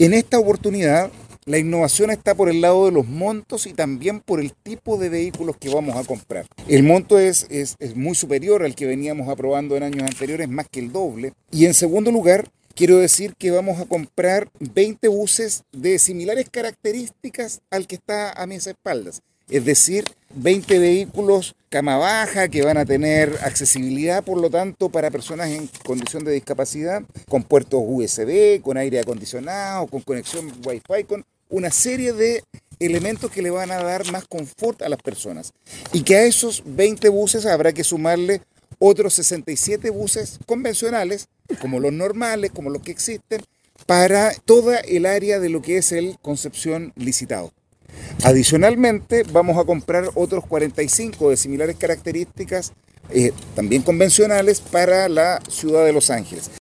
En esta oportunidad, la innovación está por el lado de los montos y también por el tipo de vehículos que vamos a comprar. El monto es muy superior al que veníamos aprobando en años anteriores, más que el doble. Y en segundo lugar, quiero decir que vamos a comprar 20 buses de similares características al que está a mis espaldas. Es decir, 20 vehículos cama baja que van a tener accesibilidad, por lo tanto, para personas en condición de discapacidad, con puertos USB, con aire acondicionado, con conexión Wi-Fi, con una serie de elementos que le van a dar más confort a las personas. Y que a esos 20 buses habrá que sumarle otros 67 buses convencionales, como los normales, como los que existen, para toda el área de lo que es el Concepción licitado. Adicionalmente, vamos a comprar otros 45 de similares características, también convencionales, para la ciudad de Los Ángeles.